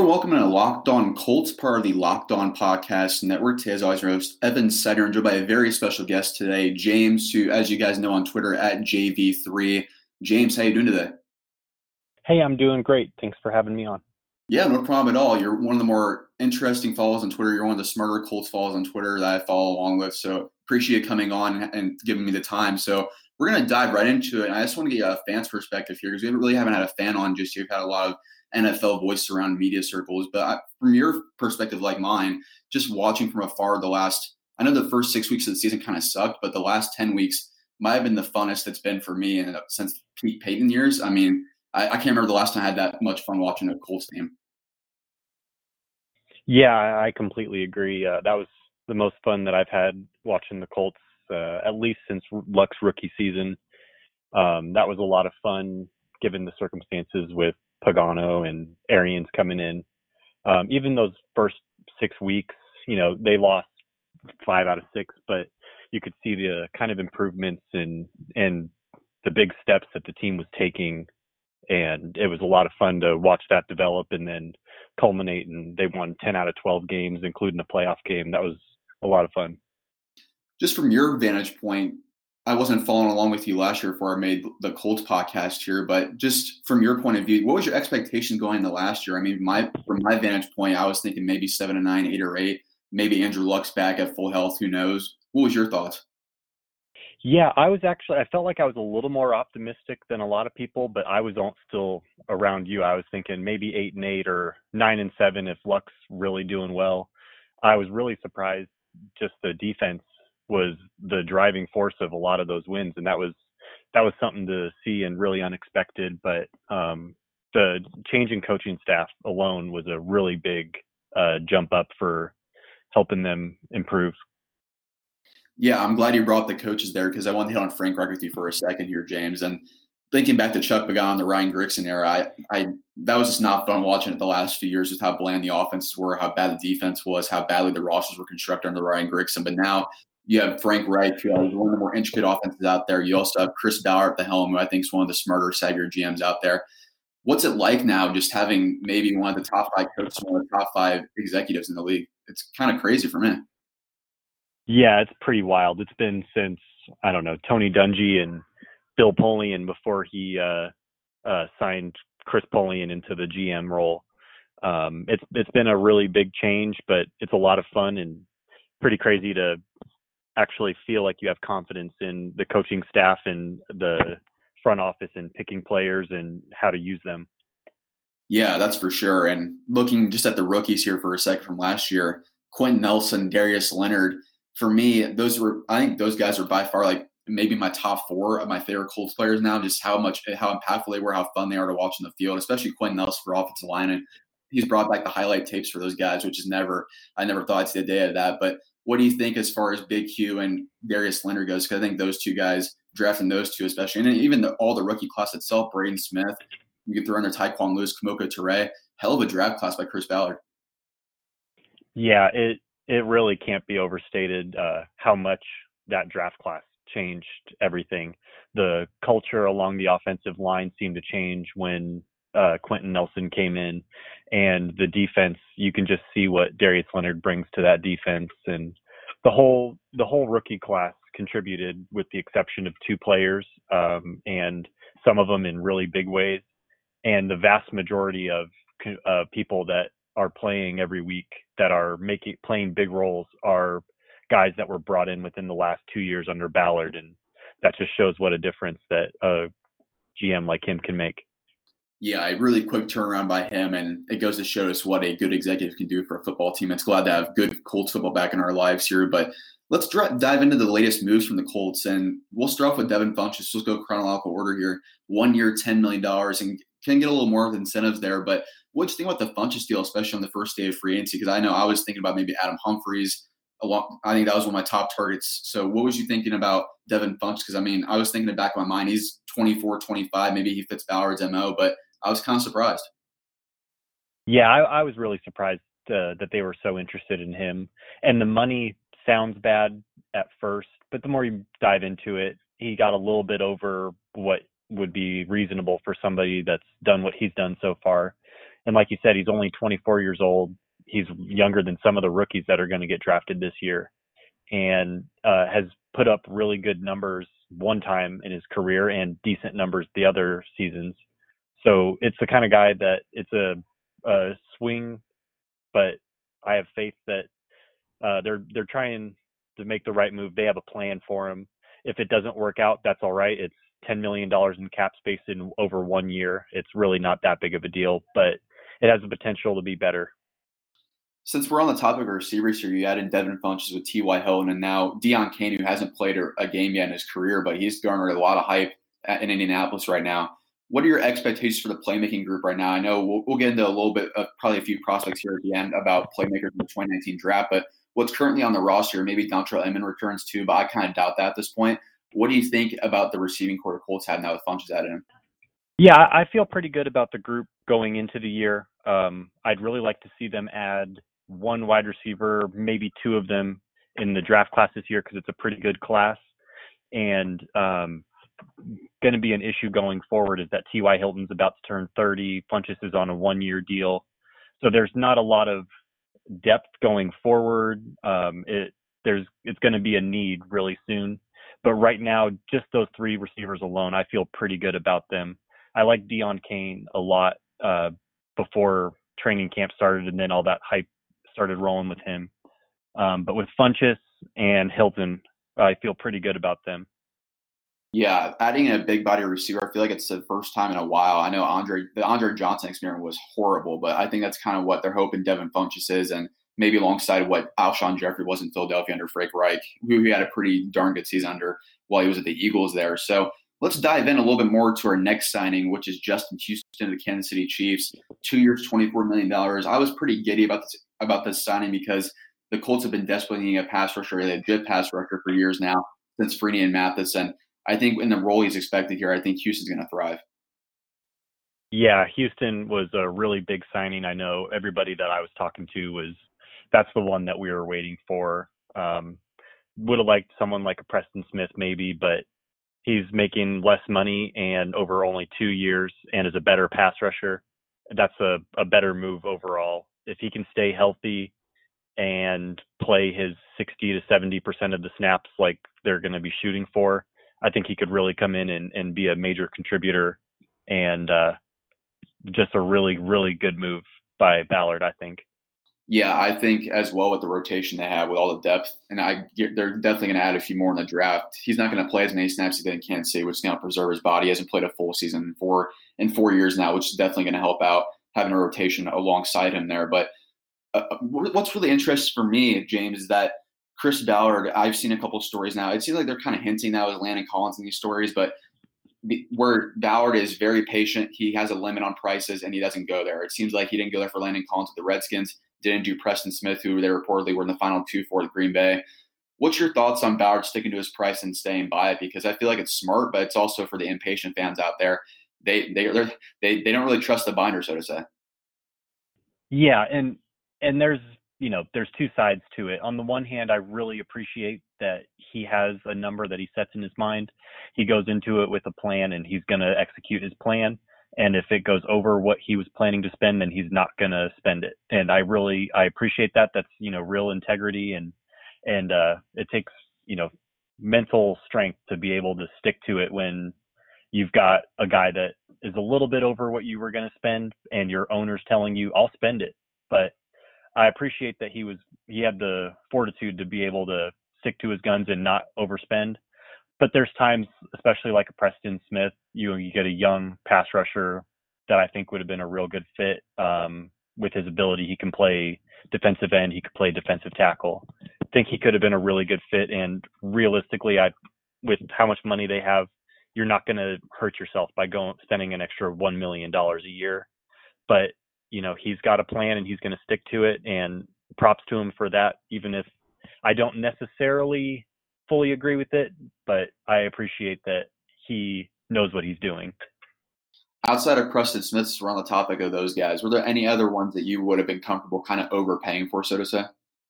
Hello, welcome to Locked On Colts, part of the Locked On Podcast Network. Today, as always, your host, Evan Sider, and joined by a very special guest today, James, who, as you guys know on Twitter, at JV3. James, how you doing today? Hey, I'm doing great. Thanks for having me on. Yeah, no problem at all. You're one of the more interesting follows on Twitter. You're one of the smarter Colts follows on Twitter that I follow along with. So appreciate you coming on and giving me the time. So we're going to dive right into it. And I just want to get a fan's perspective here because we really haven't had a fan on just yet. We've had a lot of NFL voice around media circles. But from your perspective, like mine, just watching from afar I know the first 6 weeks of the season kind of sucked, but the last 10 weeks might have been the funnest it's been for me since Pete Payton years. I mean, I can't remember the last time I had that much fun watching a Colts game. Yeah, I completely agree. That was the most fun that I've had watching the Colts, at least since Luck's rookie season. That was a lot of fun given the circumstances with Pagano and Arians coming in. Even those first 6 weeks, they lost 5 out of 6, but you could see the kind of improvements and the big steps that the team was taking. And it was a lot of fun to watch that develop and then culminate. And they won 10 out of 12 games, including a playoff game. That was a lot of fun. Just from your vantage point, I wasn't following along with you last year before I made the Colts podcast here, but just from your point of view, what was your expectation going into last year? I mean, from my vantage point, I was thinking maybe 7-9, 8 or 8. Maybe Andrew Luck's back at full health. Who knows? What was your thoughts? Yeah, I felt like I was a little more optimistic than a lot of people, but I was still around you. I was thinking maybe 8-8 or 9-7 if Luck's really doing well. I was really surprised just the defense was the driving force of a lot of those wins, and that was something to see and really unexpected. But the change in coaching staff alone was a really big jump up for helping them improve. Yeah, I'm glad you brought the coaches there because I want to hit on Frank Reich with you for a second here, James. And thinking back to Chuck Pagano, the Ryan Grigson era, I that was just not fun watching it the last few years, just how bland the offenses were, how bad the defense was, how badly the rosters were constructed under Ryan Grigson. But now you have Frank Reich, who is one of the more intricate offenses out there. You also have Chris Ballard at the helm, who I think is one of the smarter, savvier GMs out there. What's it like now just having maybe one of the top 5 coaches, one of the top 5 executives in the league? It's kind of crazy for me. Yeah, it's pretty wild. It's been since, I don't know, Tony Dungy and Bill Polian before he signed Chris Polian into the GM role. It's been a really big change, but it's a lot of fun and pretty crazy to actually feel like you have confidence in the coaching staff and the front office and picking players and how to use them. Yeah, that's for sure. And looking just at the rookies here for a second from last year, Quentin Nelson, Darius Leonard, for me, I think those guys are by far like maybe my top 4 of my favorite Colts players now, just how impactful they were, how fun they are to watch in the field, especially Quentin Nelson for offensive line. And he's brought back the highlight tapes for those guys, which is I never thought I'd see the day of that. But what do you think as far as Big Q and Darius Leonard goes? Because I think those two guys, drafting those two especially, and even all the rookie class itself, Braden Smith, you could throw in there Tyquan Lewis, Kamoko Toure, hell of a draft class by Chris Ballard. Yeah, it really can't be overstated how much that draft class changed everything. The culture along the offensive line seemed to change when Quentin Nelson came in, and the defense, you can just see what Darius Leonard brings to that defense, and the whole rookie class contributed with the exception of 2 players, and some of them in really big ways. And the vast majority of people that are playing every week that are playing big roles are guys that were brought in within the last 2 years under Ballard. And that just shows what a difference that a GM like him can make. Yeah, a really quick turnaround by him, and it goes to show us what a good executive can do for a football team. It's glad to have good Colts football back in our lives here, but let's dive into the latest moves from the Colts, and we'll start off with Devin Funchess. Let's go chronological order here. 1 year, $10 million, and can get a little more of incentives there, but what'd you think about the Funchess deal, especially on the first day of free agency? Because I know I was thinking about maybe Adam Humphries. I think that was one of my top targets. So what was you thinking about Devin Funchess? Because, I mean, I was thinking in the back of my mind, he's 24, 25. Maybe he fits Ballard's MO, but I was kind of surprised. Yeah, I was really surprised that they were so interested in him. And the money sounds bad at first, but the more you dive into it, he got a little bit over what would be reasonable for somebody that's done what he's done so far. And like you said, he's only 24 years old. He's younger than some of the rookies that are going to get drafted this year, and has put up really good numbers one time in his career and decent numbers the other seasons. So it's the kind of guy that it's a swing, but I have faith that they're trying to make the right move. They have a plan for him. If it doesn't work out, that's all right. It's $10 million in cap space in over 1 year. It's really not that big of a deal, but it has the potential to be better. Since we're on the topic of receivers here, you added Devin Funchess with T.Y. Hilton and now Deon Cain, who hasn't played a game yet in his career, but he's garnered a lot of hype in Indianapolis right now. What are your expectations for the playmaking group right now? I know we'll get into a little bit of probably a few prospects here at the end about playmakers in the 2019 draft, but what's currently on the roster, maybe Dontrelle Inman returns too, but I kind of doubt that at this point. What do you think about the receiving core the Colts have now with Funchess added in? Yeah, I feel pretty good about the group going into the year. I'd really like to see them add one wide receiver, maybe two of them in the draft class this year because it's a pretty good class. And going to be an issue going forward is that T.Y. Hilton's about to turn 30. Funchess is on a 1-year deal. So there's not a lot of depth going forward. It's going to be a need really soon. But right now, just those three receivers alone, I feel pretty good about them. I like Deon Cain a lot before training camp started, and then all that hype started rolling with him. But with Funchess and Hilton, I feel pretty good about them. Yeah, adding a big body receiver, I feel like it's the first time in a while. I know the Andre Johnson experiment was horrible, but I think that's kind of what they're hoping Devin Funchess is, and maybe alongside what Alshon Jeffrey was in Philadelphia under Frank Reich, who he had a pretty darn good season under while he was at the Eagles there. So let's dive in a little bit more to our next signing, which is Justin Houston of the Kansas City Chiefs. 2 years, $24 million. I was pretty giddy about this signing because the Colts have been desperately needing a pass rusher, a legit pass rusher for years now since Freeney and Mathis. I think in the role he's expected here, I think Houston's going to thrive. Yeah, Houston was a really big signing. I know everybody that I was talking to that's the one that we were waiting for. Would have liked someone like a Preston Smith maybe, but he's making less money and over only 2 years and is a better pass rusher. That's a better move overall. If he can stay healthy and play his 60 to 70% of the snaps like they're going to be shooting for, I think he could really come in and be a major contributor, and just a really, really good move by Ballard, I think. Yeah, I think as well with the rotation they have with all the depth, and they're definitely going to add a few more in the draft. He's not going to play as many snaps as he did in Kansas City, which is going to preserve his body. He hasn't played a full season in 4 years now, which is definitely going to help out having a rotation alongside him there. But what's really interesting for me, James, is that Chris Ballard, I've seen a couple of stories now. It seems like they're kind of hinting now with Landon Collins in these stories, but where Ballard is very patient, he has a limit on prices, and he doesn't go there. It seems like he didn't go there for Landon Collins with the Redskins, didn't do Preston Smith, who they reportedly were in the final 2 for the Green Bay. What's your thoughts on Ballard sticking to his price and staying by it? Because I feel like it's smart, but it's also for the impatient fans out there. They don't really trust the binder, so to say. Yeah, and there's there's two sides to it. On the one hand, I really appreciate that he has a number that he sets in his mind. He goes into it with a plan and he's going to execute his plan. And if it goes over what he was planning to spend, then he's not going to spend it. And I appreciate that. That's, real integrity, and it takes, mental strength to be able to stick to it when you've got a guy that is a little bit over what you were going to spend and your owner's telling you, I'll spend it. But I appreciate that he had the fortitude to be able to stick to his guns and not overspend. But there's times, especially like a Preston Smith, you get a young pass rusher that I think would have been a real good fit with his ability. He can play defensive end. He could play defensive tackle. I think he could have been a really good fit. And realistically, with how much money they have, you're not going to hurt yourself by spending an extra $1 million a year. But he's got a plan and he's going to stick to it, and props to him for that, even if I don't necessarily fully agree with it, but I appreciate that he knows what he's doing. Outside of Preston Smith, we're on the topic of those guys. Were there any other ones that you would have been comfortable kind of overpaying for, so to say?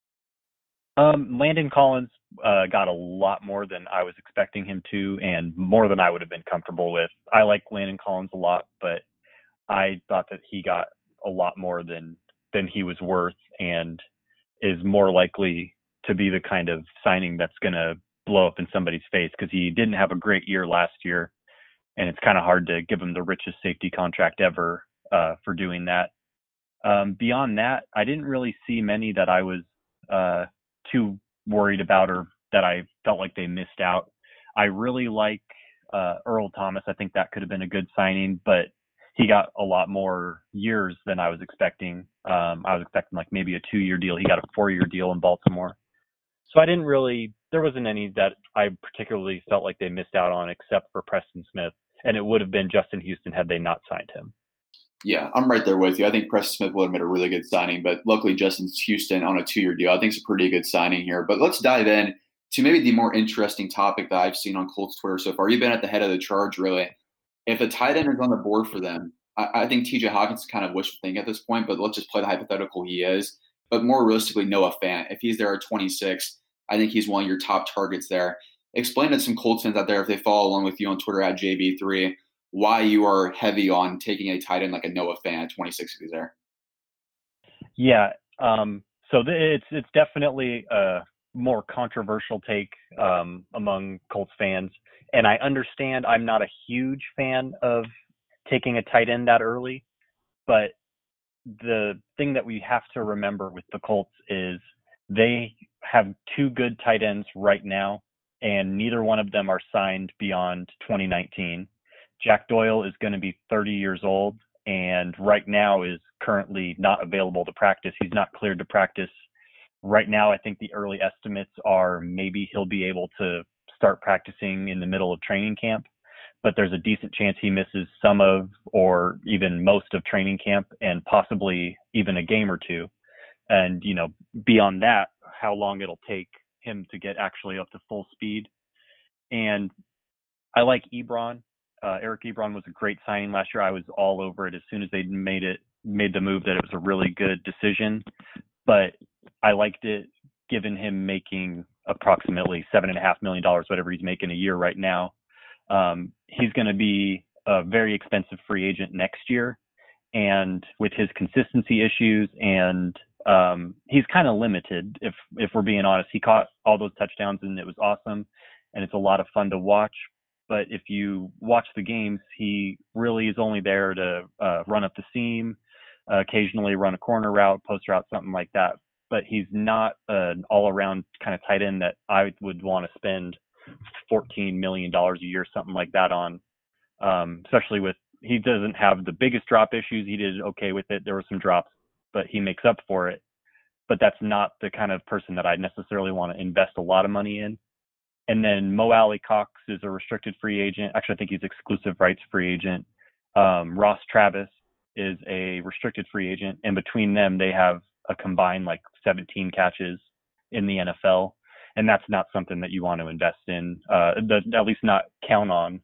Landon Collins got a lot more than I was expecting him to, and more than I would have been comfortable with. I like Landon Collins a lot, but I thought that he got a lot more than he was worth, and is more likely to be the kind of signing that's going to blow up in somebody's face, because he didn't have a great year last year, and it's kind of hard to give him the richest safety contract ever for doing that. Beyond that, I didn't really see many that I was too worried about or that I felt like they missed out. I really like Earl Thomas. I think that could have been a good signing, but he got a lot more years than I was expecting. I was expecting like maybe a 2-year deal. He got a 4-year deal in Baltimore. So there wasn't any that I particularly felt like they missed out on except for Preston Smith. And it would have been Justin Houston had they not signed him. Yeah, I'm right there with you. I think Preston Smith would have made a really good signing, but luckily Justin Houston on a 2-year deal, I think it's a pretty good signing here. But let's dive in to maybe the more interesting topic that I've seen on Colts Twitter so far. You've been at the head of the charge, really. If a tight end is on the board for them, I think TJ Hawkins is kind of wishful thinking at this point, but let's just play the hypothetical he is. But more realistically, Noah Fant, if he's there at 26, I think he's one of your top targets there. Explain to some Colts fans out there, if they follow along with you on Twitter at JB3, why you are heavy on taking a tight end like a Noah Fant at 26 if he's there. Yeah. It's definitely a more controversial take among Colts fans. And I understand I'm not a huge fan of taking a tight end that early, but the thing that we have to remember with the Colts is they have 2 good tight ends right now, and neither one of them are signed beyond 2019. Jack Doyle is going to be 30 years old and right now is currently not available to practice. He's not cleared to practice. Right now, I think the early estimates are maybe he'll be able to start practicing in the middle of training camp, but there's a decent chance he misses some of or even most of training camp and possibly even a game or two. And, beyond that, how long it'll take him to get actually up to full speed. And I like Ebron. Eric Ebron was a great signing last year. I was all over it as soon as they made the move that it was a really good decision. But I liked it given him making approximately $7.5 million, whatever he's making a year right now. He's going to be a very expensive free agent next year. And with his consistency issues and he's kind of limited, if we're being honest. He caught all those touchdowns and it was awesome. And it's a lot of fun to watch. But if you watch the games, he really is only there to run up the seam, occasionally run a corner route, post route, something like that. But he's not an all-around kind of tight end that I would want to spend $14 million a year, something like that on, especially with he doesn't have the biggest drop issues. He did okay with it. There were some drops, but he makes up for it. But that's not the kind of person that I necessarily want to invest a lot of money in. And then Mo Alley-Cox is a restricted free agent. Actually, I think he's exclusive rights free agent. Ross Travis is a restricted free agent. And between them, they have a combined like 17 catches in the NFL. And that's not something that you want to invest in, at least not count on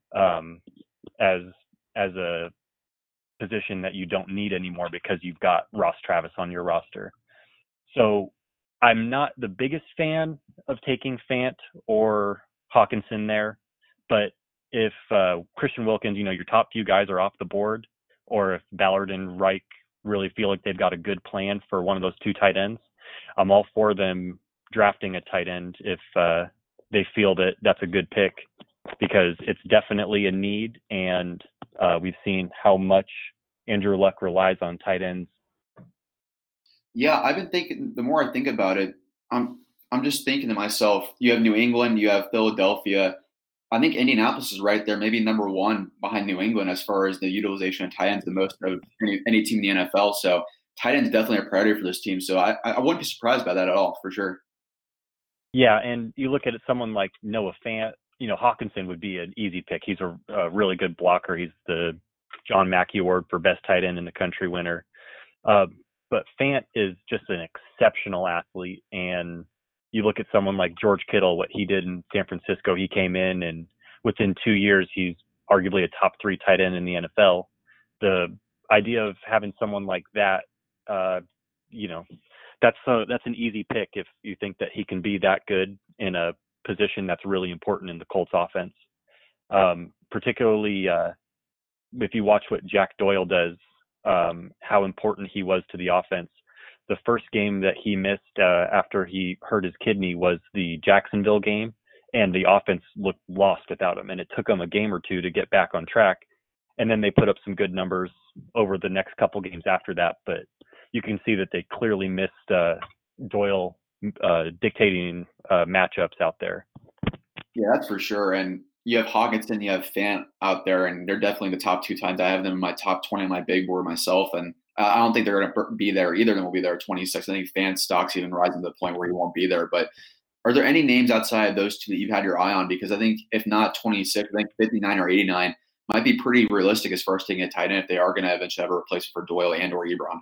as a position that you don't need anymore because you've got Ross Travis on your roster. So I'm not the biggest fan of taking Fant or Hawkinson there, but if Christian Wilkins, your top few guys are off the board, or if Ballard and Reich really feel like they've got a good plan for one of those 2 tight ends, I'm all for them drafting a tight end if they feel that that's a good pick, because it's definitely a need, and we've seen how much Andrew Luck relies on tight ends. Yeah, I've been thinking, the more I think about it, I'm just thinking to myself, you have New England, you have Philadelphia. I think Indianapolis is right there, maybe number 1 behind New England as far as the utilization of tight ends, the most of any team in the NFL. So tight ends definitely a priority for this team. So I wouldn't be surprised by that at all, for sure. Yeah, and you look at someone like Noah Fant, Hawkinson would be an easy pick. He's a really good blocker. He's the John Mackey Award for best tight end in the country winner. But Fant is just an exceptional athlete. And you look at someone like George Kittle, what he did in San Francisco. He came in and within 2 years, he's arguably a top 3 tight end in the NFL. The idea of having someone like that, that's an easy pick if you think that he can be that good in a position that's really important in the Colts offense. Particularly if you watch what Jack Doyle does how important he was to the offense. The first game that he missed after he hurt his kidney was the Jacksonville game, and the offense looked lost without him. And it took him a game or two to get back on track. And then they put up some good numbers over the next couple games after that. But you can see that they clearly missed Doyle dictating matchups out there. Yeah, that's for sure. And you have Hawkinson, you have Fant out there, and they're definitely the top two times. I have them in my top 20 on my big board myself, and I don't think they're going to be there. Either of them will be there at 26. I think Fant's stock's even rising to the point where he won't be there. But are there any names outside of those two that you've had your eye on? Because I think if not 26, I think 59 or 89 might be pretty realistic as far as taking a tight end if they are going to eventually have a replacement for Doyle and or Ebron.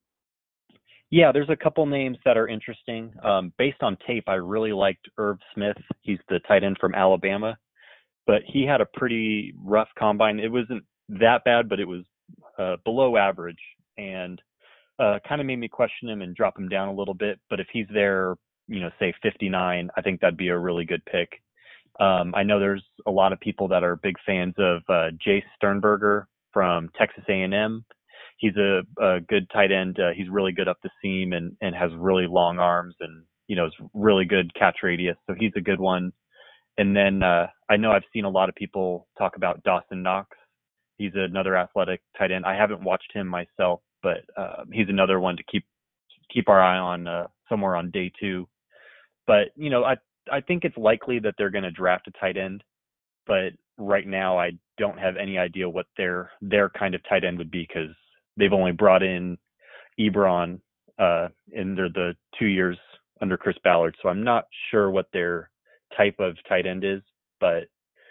Yeah, there's a couple names that are interesting. Based on tape, I really liked Irv Smith. He's the tight end from Alabama, but he had a pretty rough combine. It wasn't that bad, but it was below average, and kind of made me question him and drop him down a little bit. But if he's there, say 59, I think that'd be a really good pick. I know there's a lot of people that are big fans of Jace Sternberger from Texas A&M. He's a good tight end. He's really good up the seam and has really long arms and, is really good catch radius. So he's a good one. And then I know I've seen a lot of people talk about Dawson Knox. He's another athletic tight end. I haven't watched him myself, but he's another one to keep our eye on somewhere on day 2. But, I think it's likely that they're going to draft a tight end. But right now I don't have any idea what their kind of tight end would be because they've only brought in Ebron in the 2 years under Chris Ballard. So I'm not sure what their type of tight end is, but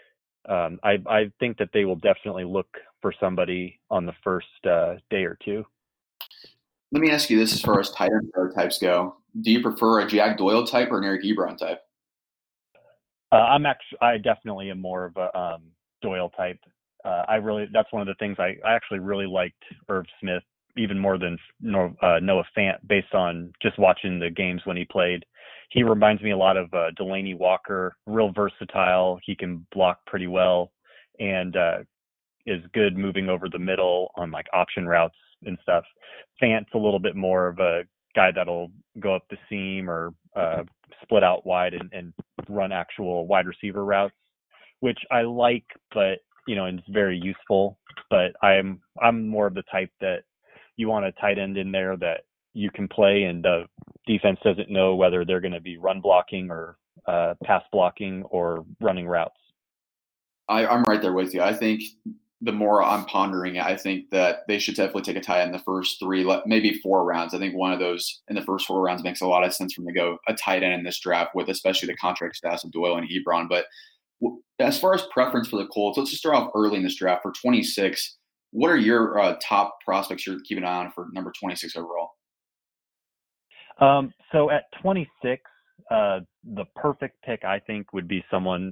I think that they will definitely look for somebody on the first day or two. Let me ask you this as far as tight end types go. Do you prefer a Jack Doyle type or an Eric Ebron type? I definitely am more of a Doyle type. That's one of the things I actually really liked Irv Smith even more than Noah Fant based on just watching the games when he played. He reminds me a lot of Delanie Walker, real versatile. He can block pretty well and is good moving over the middle on like option routes and stuff. Fant's a little bit more of a guy that'll go up the seam or split out wide and run actual wide receiver routes, which I like, but and it's very useful. But I'm more of the type that you want a tight end in there that you can play and the defense doesn't know whether they're going to be run blocking or pass blocking or running routes. I'm right there with you. I think the more I'm pondering it, I think that they should definitely take a tight end in the first 3, maybe 4 rounds. I think one of those in the first 4 rounds makes a lot of sense for them to go a tight end in this draft with especially the contract status of Doyle and Ebron. But as far as preference for the Colts, let's just start off early in this draft for 26. What are your top prospects you're keeping an eye on for number 26 overall? So at 26, the perfect pick I think would be someone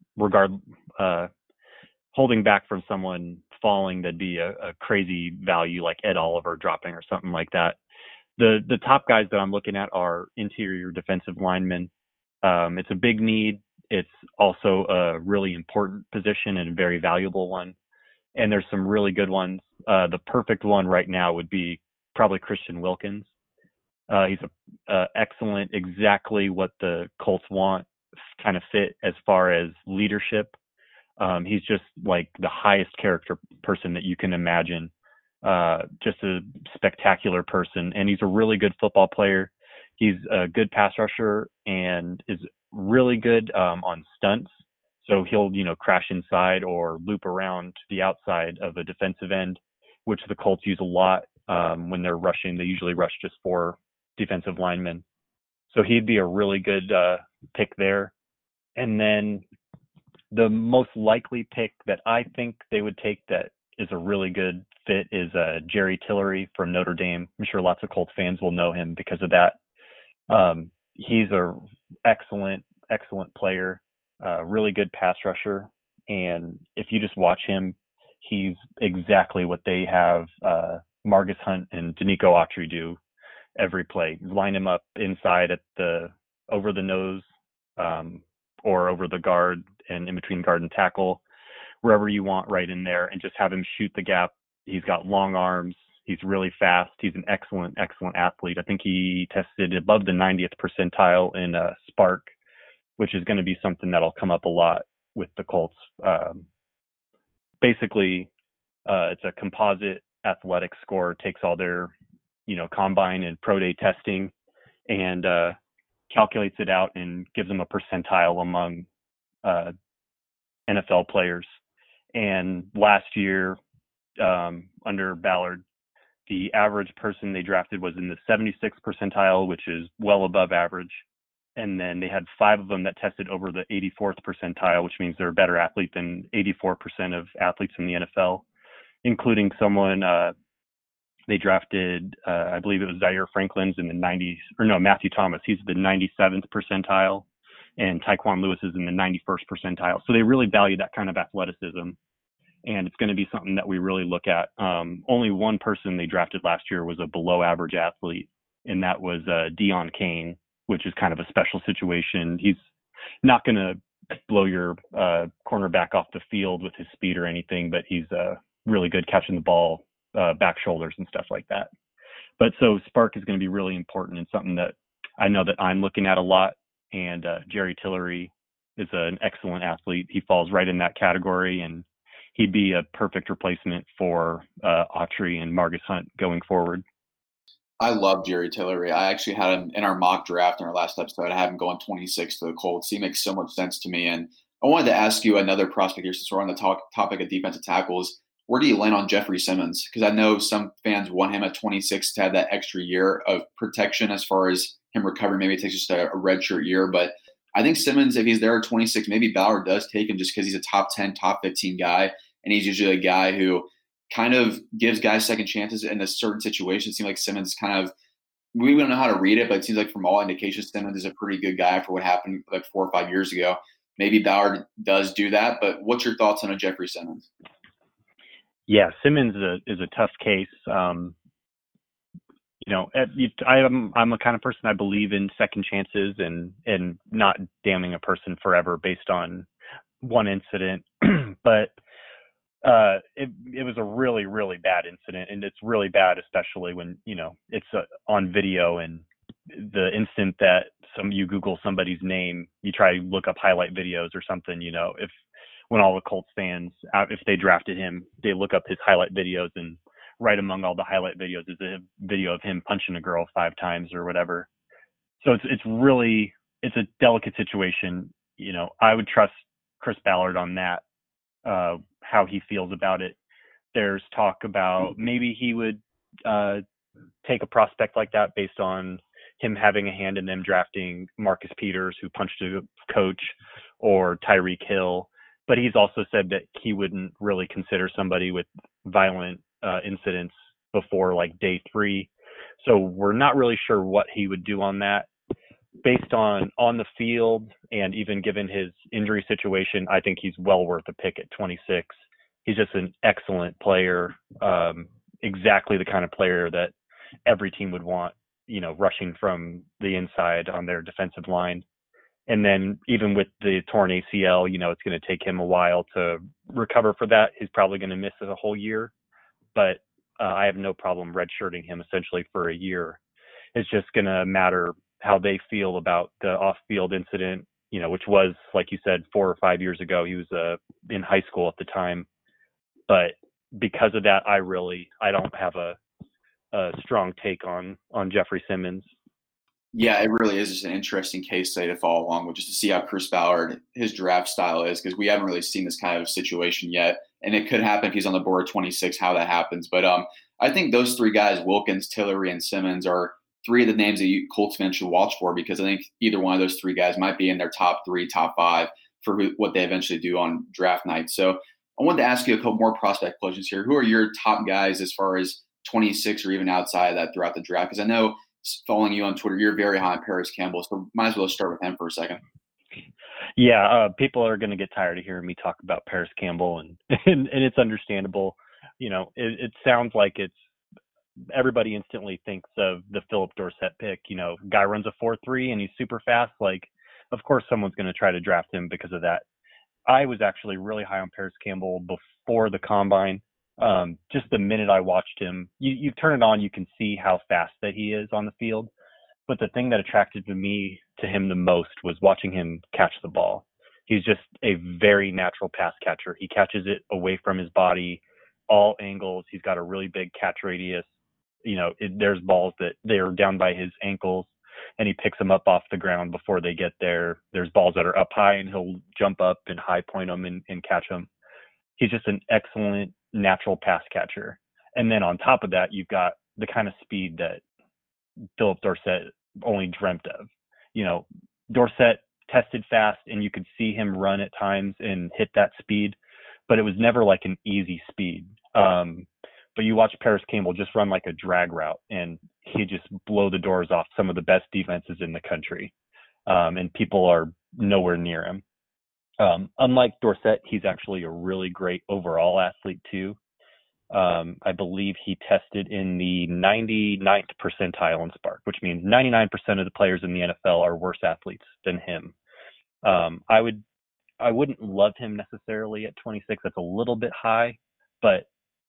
holding back from someone falling that'd be a crazy value like Ed Oliver dropping or something like that. The top guys that I'm looking at are interior defensive linemen. It's a big need. It's also a really important position and a very valuable one. And there's some really good ones. The perfect one right now would be probably Christian Wilkins. He's excellent, exactly what the Colts want, kind of fit as far as leadership. He's just like the highest character person that you can imagine. Just a spectacular person. And he's a really good football player. He's a good pass rusher and is really good on stunts. So he'll, crash inside or loop around the outside of a defensive end, which the Colts use a lot when they're rushing. They usually rush just 4 defensive linemen. So he'd be a really good pick there. And then the most likely pick that I think they would take that is a really good fit is Jerry Tillery from Notre Dame. I'm sure lots of Colts fans will know him because of that. He's a excellent player, really good pass rusher. And if you just watch him, he's exactly what they have Margus Hunt and Danico Autry do every play. Line him up inside at over the nose or over the guard and in between guard and tackle, wherever you want right in there, and just have him shoot the gap. He's got long arms. He's really fast. He's an excellent, excellent athlete. I think he tested above the 90th percentile in Spark, which is going to be something that'll come up a lot with the Colts. Basically, it's a composite athletic score, takes all their, combine and pro day testing and calculates it out and gives them a percentile among NFL players. And last year, under Ballard, the average person they drafted was in the 76th percentile, which is well above average. And then they had 5 of them that tested over the 84th percentile, which means they're a better athlete than 84% of athletes in the NFL, including someone they drafted, I believe it was Zaire Franklin's in the 90s, or no, Matthew Thomas. He's the 97th percentile, and Tyquan Lewis is in the 91st percentile. So they really value that kind of athleticism. And it's going to be something that we really look at. Only one person they drafted last year was a below average athlete, and that was Deon Cain, which is kind of a special situation. He's not going to blow your cornerback off the field with his speed or anything, but he's really good catching the ball, back shoulders and stuff like that. But so Spark is going to be really important and something that I know that I'm looking at a lot. And Jerry Tillery is an excellent athlete. He falls right in that category, and he'd be a perfect replacement for Autry and Margus Hunt going forward. I love Jerry Tillery. I actually had him in our mock draft in our last episode. I had him going 26 to the Colts. He makes so much sense to me. And I wanted to ask you another prospect here since we're on the topic of defensive tackles. Where do you land on Jeffrey Simmons? Because I know some fans want him at 26 to have that extra year of protection as far as him recovering. Maybe it takes just a redshirt year. But I think Simmons, if he's there at 26, maybe Ballard does take him just because he's a top 10, top 15 guy. And he's usually a guy who kind of gives guys second chances in a certain situation. It seems like Simmons kind of, we don't know how to read it, but it seems like from all indications, Simmons is a pretty good guy for what happened like 4 or 5 years ago. Maybe Ballard does do that, but what's your thoughts on a Jeffrey Simmons? Yeah, Simmons is a tough case. I'm a kind of person I believe in second chances and not damning a person forever based on one incident, but it was a really, really bad incident, and it's really bad, especially when, it's on video, and the instant that you Google somebody's name, you try to look up highlight videos or something, when all the Colts fans, if they drafted him, they look up his highlight videos, and right among all the highlight videos is a video of him punching a girl 5 times or whatever. So it's a delicate situation. I would trust Chris Ballard on that. How he feels about it. There's talk about maybe he would take a prospect like that based on him having a hand in them drafting Marcus Peters, who punched a coach, or Tyreek Hill. But he's also said that he wouldn't really consider somebody with violent incidents before like day 3. So we're not really sure what he would do on that. Based on the field and even given his injury situation, I think he's well worth a pick at 26. He's just an excellent player, exactly the kind of player that every team would want, rushing from the inside on their defensive line. And then even with the torn ACL, it's going to take him a while to recover for that. He's probably going to miss it a whole year, but I have no problem redshirting him essentially for a year. It's just going to matter how they feel about the off-field incident, which was, like you said, 4 or 5 years ago. He was in high school at the time. But because of that, I don't have a strong take on Jeffrey Simmons. Yeah, it really is just an interesting case study to follow along with, just to see how Chris Ballard, his draft style is, because we haven't really seen this kind of situation yet. And it could happen if he's on the board at 26, how that happens. But I think those 3 guys, Wilkins, Tillery, and Simmons, are 3 of the names that you Colts fans should watch for, because I think either one of those 3 guys might be in their top 3, top 5 for what they eventually do on draft night. So I wanted to ask you a couple more prospect questions here. Who are your top guys as far as 26 or even outside of that throughout the draft? Because I know, following you on Twitter, you're very high on Paris Campbell, so might as well start with him for a second. Yeah, people are going to get tired of hearing me talk about Paris Campbell, and it's understandable. It sounds like everybody instantly thinks of the Philip Dorsett pick. Guy runs a 4.3 and he's super fast. Like, of course someone's going to try to draft him because of that. I was actually really high on Paris Campbell before the combine. Just the minute I watched him, you turn it on, you can see how fast that he is on the field. But the thing that attracted to him the most was watching him catch the ball. He's just a very natural pass catcher. He catches it away from his body, all angles. He's got a really big catch radius. There's balls that they're down by his ankles, and he picks them up off the ground before they get there. There's balls that are up high, and he'll jump up and high point them and catch them. He's just an excellent natural pass catcher. And then on top of that, you've got the kind of speed that Phillip Dorsett only dreamt of. Dorsett tested fast, and you could see him run at times and hit that speed, but it was never like an easy speed. But you watch Paris Campbell just run like a drag route, and he just blow the doors off some of the best defenses in the country, and people are nowhere near him. Unlike Dorsett, he's actually a really great overall athlete too. I believe he tested in the 99th percentile in Spark, which means 99% of the players in the NFL are worse athletes than him. I wouldn't love him necessarily at 26. That's a little bit high, but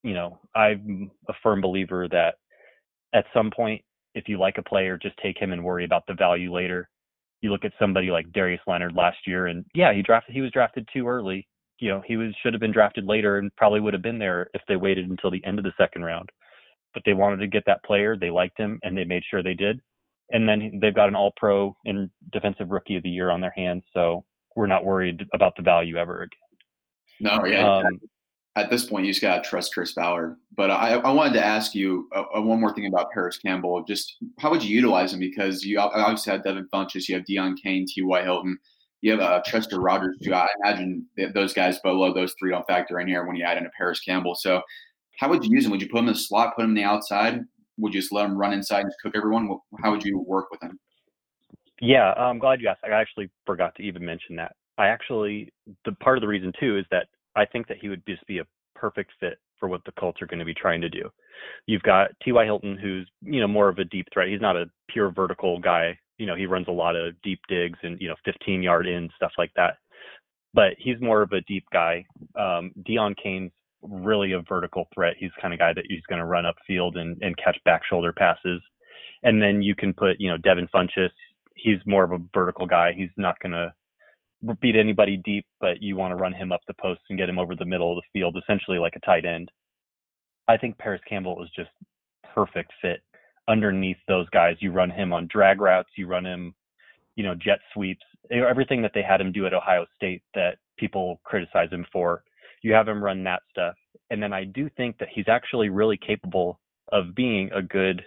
I'm a firm believer that at some point, if you like a player, just take him and worry about the value later. You look at somebody like Darius Leonard last year, and yeah, he was drafted too early. Should have been drafted later and probably would have been there if they waited until the end of the second round. But they wanted to get that player. They liked him, and they made sure they did. And then they've got an all-pro and defensive rookie of the year on their hands, so we're not worried about the value ever again. No, yeah. At this point, you just got to trust Chris Ballard. But I wanted to ask you one more thing about Paris Campbell. Just how would you utilize him? Because you obviously have Devin Funchess, you have Deion Kane, T.Y. Hilton. You have Chester Rogers, too. I imagine those guys below those three don't factor in here when you add in a Paris Campbell. So how would you use him? Would you put him in the slot, put him on the outside? Would you just let him run inside and just cook everyone? How would you work with him? Yeah, I'm glad you asked. I actually forgot to even mention that. The part of the reason, too, is that I think that he would just be a perfect fit for what the Colts are going to be trying to do. You've got T.Y. Hilton, who's, more of a deep threat. He's not a pure vertical guy. He runs a lot of deep digs and, 15-yard in, stuff like that. But he's more of a deep guy. Deion Kane's really a vertical threat. He's the kind of guy that he's going to run upfield and catch back shoulder passes. And then you can put, Devin Funchess. He's more of a vertical guy. He's not going to beat anybody deep, but you want to run him up the post and get him over the middle of the field, essentially like a tight end. I think Paris Campbell is just perfect fit underneath those guys. You run him on drag routes, you run him, jet sweeps, everything that they had him do at Ohio State that people criticize him for. You have him run that stuff. And then I do think that he's actually really capable of being a good,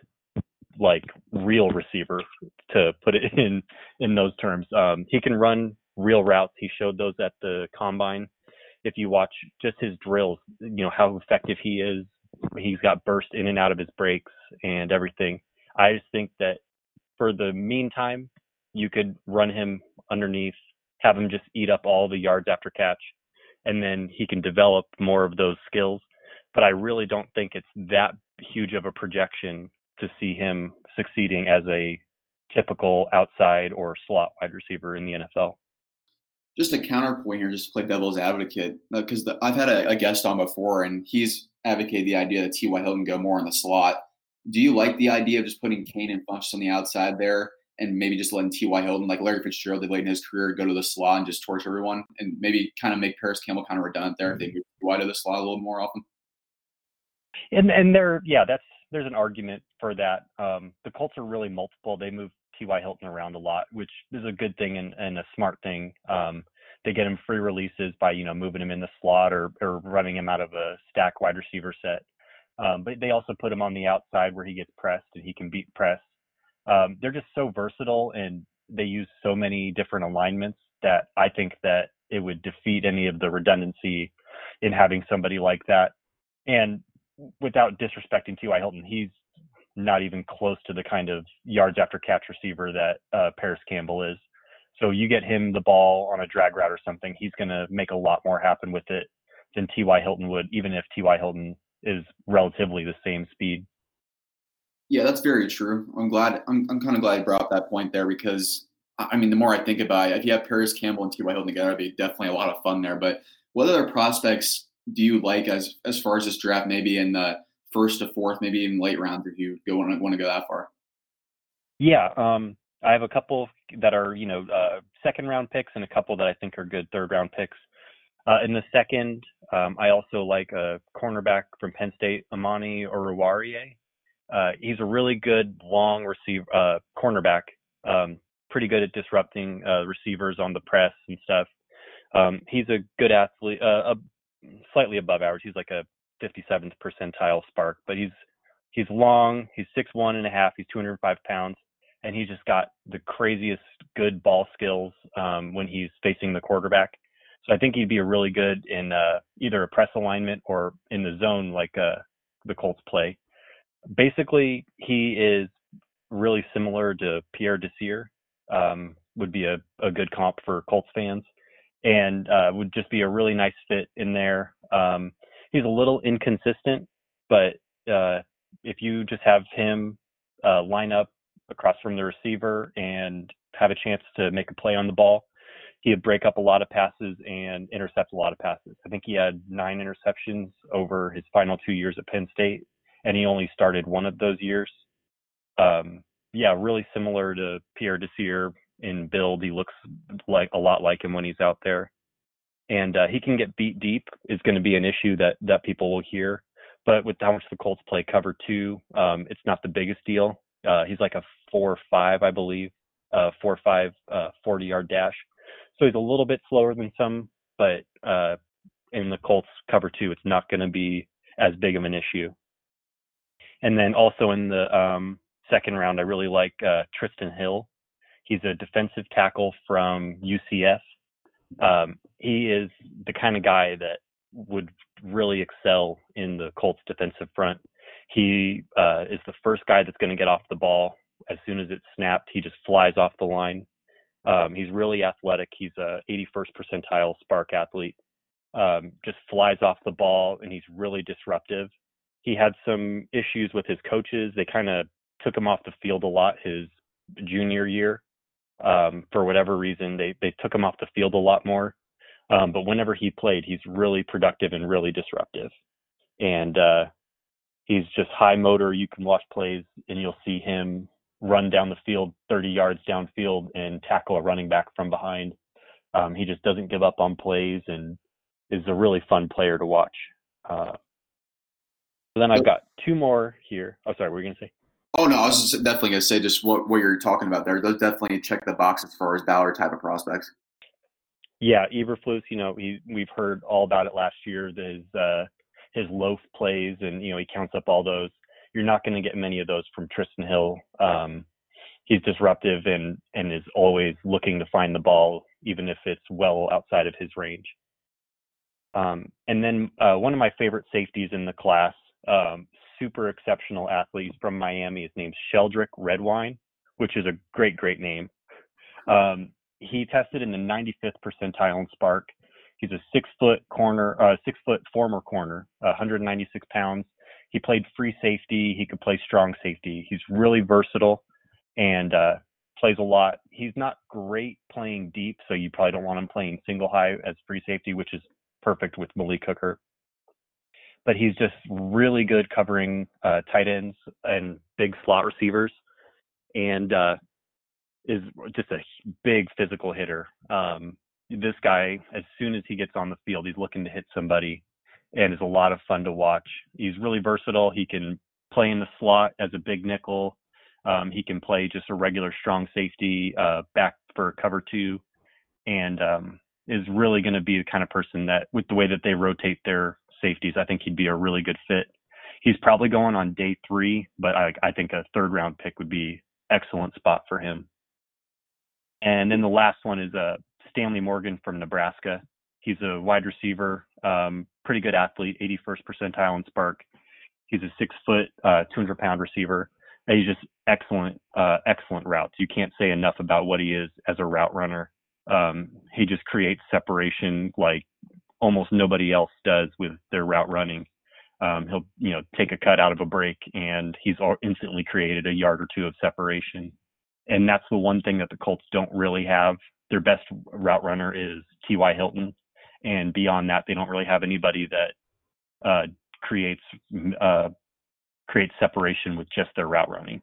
real receiver, to put it in those terms. He can run real routes. He showed those at the combine. If you watch just his drills, how effective he is. He's got burst in and out of his breaks and everything. I just think that for the meantime, you could run him underneath, have him just eat up all the yards after catch, and then he can develop more of those skills. But I really don't think it's that huge of a projection to see him succeeding as a typical outside or slot wide receiver in the NFL. Just a counterpoint here, just to play devil's advocate, because I've had a guest on before, and he's advocated the idea that T.Y. Hilton go more in the slot. Do you like the idea of just putting Kane and Funchess on the outside there, and maybe just letting T.Y. Hilton, like Larry Fitzgerald did late in his career, go to the slot and just torch everyone, and maybe kind of make Paris Campbell kind of redundant there if they move T.Y. to the slot a little more often? And there's an argument for that. The Colts are really multiple. They move T.Y. Hilton around a lot, which is a good thing and a smart thing. They get him free releases by, moving him in the slot or running him out of a stack wide receiver set. But they also put him on the outside where he gets pressed and he can beat press. They're just so versatile, and they use so many different alignments that I think that it would defeat any of the redundancy in having somebody like that. And without disrespecting T.Y. Hilton, he's not even close to the kind of yards after catch receiver that Paris Campbell is. So you get him the ball on a drag route or something, he's going to make a lot more happen with it than T.Y. Hilton would, even if T.Y. Hilton is relatively the same speed. Yeah, that's very true. I'm kind of glad you brought up that point there, because I mean, the more I think about it, if you have Paris Campbell and T.Y. Hilton together, it'd be definitely a lot of fun there. But what other prospects do you like as far as this draft? Maybe in the first to fourth, maybe even late rounds if you go want to go that far. Yeah, I have a couple that are, second round picks and a couple that I think are good third round picks. In the second, I also like a cornerback from Penn State, Amani Oruwariye. He's a really good long receiver, cornerback. Pretty good at disrupting receivers on the press and stuff. He's a good athlete, slightly above average. He's like a 57th percentile spark, but he's long. He's 6'1" and a half. He's 205 pounds, and he's just got the craziest good ball skills when he's facing the quarterback. So I think he'd be a really good in either a press alignment or in the zone like the Colts play. Basically, he is really similar to Pierre Desir, would be a good comp for Colts fans, and would just be a really nice fit in there. He's a little inconsistent, but if you just have him line up across from the receiver and have a chance to make a play on the ball, he'd break up a lot of passes and intercept a lot of passes. I think he had 9 interceptions over his final 2 years at Penn State, and he only started one of those years. Yeah, really similar to Pierre Desir in build. He looks like a lot like him when he's out there. And he can get beat deep is going to be an issue that people will hear. But with how much the Colts play cover 2, it's not the biggest deal. He's like a 4.5, I believe, 4.5, 40-yard dash. So he's a little bit slower than some, but in the Colts cover 2, it's not going to be as big of an issue. And then also in the second round, I really like Tristan Hill. He's a defensive tackle from UCF. He is the kind of guy that would really excel in the Colts defensive front. He is the first guy that's going to get off the ball. As soon as it's snapped, he just flies off the line. He's really athletic. He's a 81st percentile spark athlete. Just flies off the ball, and he's really disruptive. He had some issues with his coaches. They kind of took him off the field a lot his junior year. For whatever reason, they took him off the field a lot more. But whenever he played, he's really productive and really disruptive. And he's just high motor. You can watch plays, and you'll see him run down the field 30 yards downfield and tackle a running back from behind. He just doesn't give up on plays and is a really fun player to watch. So then I've got 2 more here. Oh, sorry, what were you going to say? Oh no, I was just definitely gonna say just what you're talking about there. Those definitely check the box as far as Ballard type of prospects. Yeah, Eberflus, we've heard all about it last year. His loaf plays, and he counts up all those. You're not going to get many of those from Tristan Hill. He's disruptive and is always looking to find the ball, even if it's well outside of his range. And then one of my favorite safeties in the class, super exceptional athlete from Miami. His name's Sheldrick Redwine, which is a great name. He tested in the 95th percentile in spark. He's a 6-foot former corner, 196 pounds. He played free safety. He could play strong safety. He's really versatile and plays a lot. He's not great playing deep, so you probably don't want him playing single high as free safety, which is perfect with Malik Hooker. But he's just really good covering tight ends and big slot receivers, and is just a big physical hitter. This guy, as soon as he gets on the field, he's looking to hit somebody, and is a lot of fun to watch. He's really versatile. He can play in the slot as a big nickel. He can play just a regular strong safety back for cover 2, and is really going to be the kind of person that, with the way that they rotate their safeties, I think he'd be a really good fit. He's probably going on day 3, but I think a 3rd round pick would be excellent spot for him. And then the last one is Stanley Morgan from Nebraska. He's a wide receiver, pretty good athlete, 81st percentile in spark. He's a 6-foot, 200-pound receiver. And he's just excellent routes. You can't say enough about what he is as a route runner. He just creates separation like almost nobody else does with their route running. He'll take a cut out of a break, and he's instantly created a yard or 2 of separation. And that's the one thing that the Colts don't really have. Their best route runner is T.Y. Hilton, and beyond that, they don't really have anybody that creates separation with just their route running.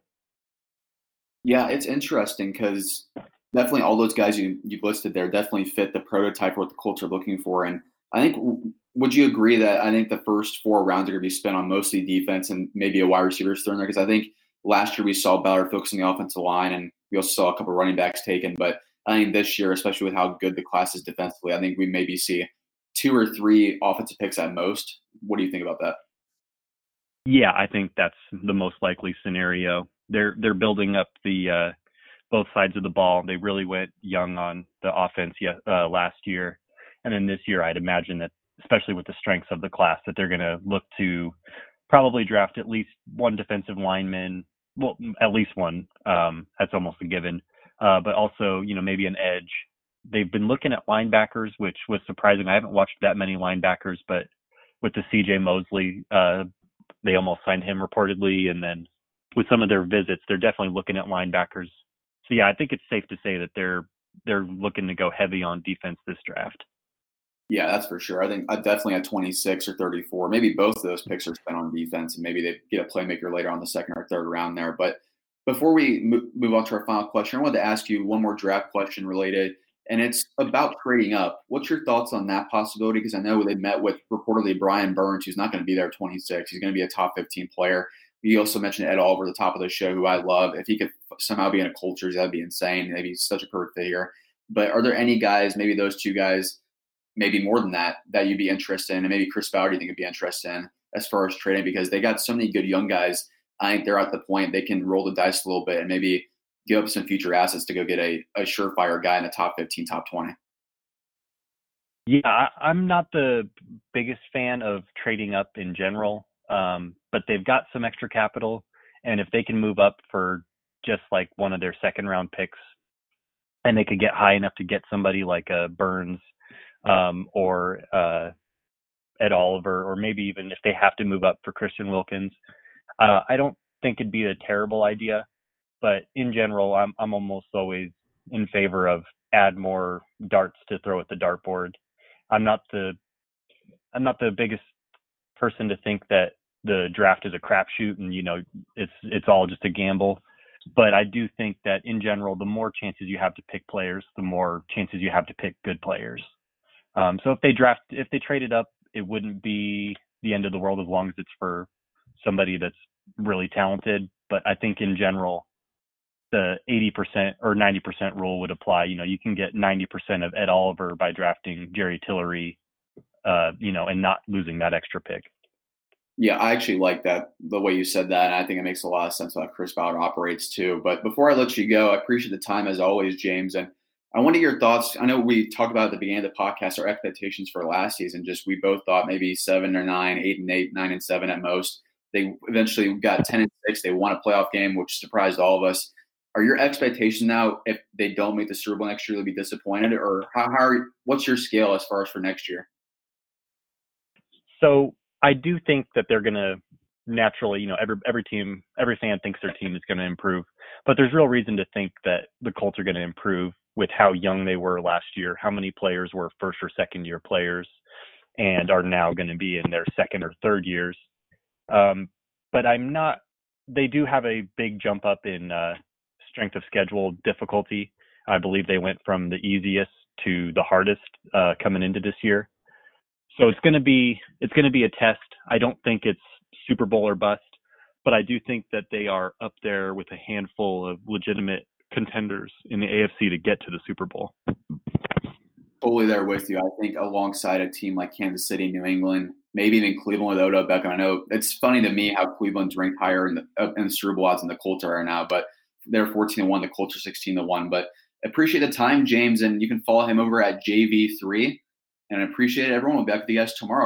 Yeah, it's interesting because definitely all those guys you've listed there definitely fit the prototype of what the Colts are looking for. And I think, would you agree that I think the first 4 rounds are going to be spent on mostly defense and maybe a wide receiver thrown there? Because I think last year we saw Ballard focusing the offensive line, and we also saw a couple of running backs taken. But I think this year, especially with how good the class is defensively, I think we maybe see 2 or 3 offensive picks at most. What do you think about that? Yeah, I think that's the most likely scenario. They're building up the both sides of the ball. They really went young on the offense last year, and then this year I'd imagine that, especially with the strengths of the class, that they're going to look to probably draft at least one defensive lineman. Well, at least one. That's almost a given. But also, maybe an edge. They've been looking at linebackers, which was surprising. I haven't watched that many linebackers, but with the C.J. Mosley, they almost signed him reportedly, and then with some of their visits, they're definitely looking at linebackers. So yeah, I think it's safe to say that they're looking to go heavy on defense this draft. Yeah, that's for sure. I think definitely at 26 or 34, maybe both of those picks are spent on defense, and maybe they get a playmaker later on the second or third round there. But before we move on to our final question, I wanted to ask you one more draft question related, and it's about trading up. What's your thoughts on that possibility? Because I know they met with reportedly Brian Burns, who's not going to be there at 26. He's going to be a top 15 player. You also mentioned Ed Oliver at the top of the show, who I love. If he could somehow be in a culture, that'd be insane. Maybe he's such a perfect fit here. But are there any guys, maybe those 2 guys, maybe more than that you'd be interested in, and maybe Chris Ballard you think would be interested in as far as trading? Because they got so many good young guys. I think they're at the point they can roll the dice a little bit and maybe give up some future assets to go get a surefire guy in the top 15, top 20. Yeah, I'm not the biggest fan of trading up in general, but they've got some extra capital, and if they can move up for just like one of their second round picks, and they could get high enough to get somebody like a Burns or Ed Oliver, or maybe even if they have to move up for Christian Wilkins, I don't think it'd be a terrible idea. But in general, I'm almost always in favor of add more darts to throw at the dartboard. I'm not the biggest person to think that the draft is a crapshoot and it's all just a gamble. But I do think that in general, the more chances you have to pick players, the more chances you have to pick good players. So if they traded up, it wouldn't be the end of the world as long as it's for somebody that's really talented. But I think in general, the 80% or 90% rule would apply. You can get 90% of Ed Oliver by drafting Jerry Tillery, and not losing that extra pick. Yeah, I actually like that, the way you said that. And I think it makes a lot of sense how Chris Ballard operates too. But before I let you go, I appreciate the time as always, James. And I want to hear your thoughts. I know we talked about at the beginning of the podcast our expectations for last season. Just we both thought maybe 7 or 9, 8 and 8, 9 and 7 at most. They eventually got 10 and 6. They won a playoff game, which surprised all of us. Are your expectations now, if they don't make the Super Bowl next year, they'll be disappointed? Or what's your scale as far as for next year? So I do think that they're going to naturally, every team, every fan thinks their team is going to improve, but there's real reason to think that the Colts are going to improve with how young they were last year, how many players were first or second year players and are now going to be in their second or third years. But they do have a big jump up in strength of schedule difficulty. I believe they went from the easiest to the hardest coming into this year. So it's going to be a test. I don't think it's Super Bowl or bust, but I do think that they are up there with a handful of legitimate contenders in the AFC to get to the Super Bowl. Totally there with you. I think alongside a team like Kansas City, New England, maybe even Cleveland with Odell Beckham. I know it's funny to me how Cleveland's ranked higher in the Super Bowl odds than the Colts are now, but they're 14-1, the Colts are 16-1. But appreciate the time, James, and you can follow him over at JV3. And I appreciate it. Everyone will be back with you guys tomorrow.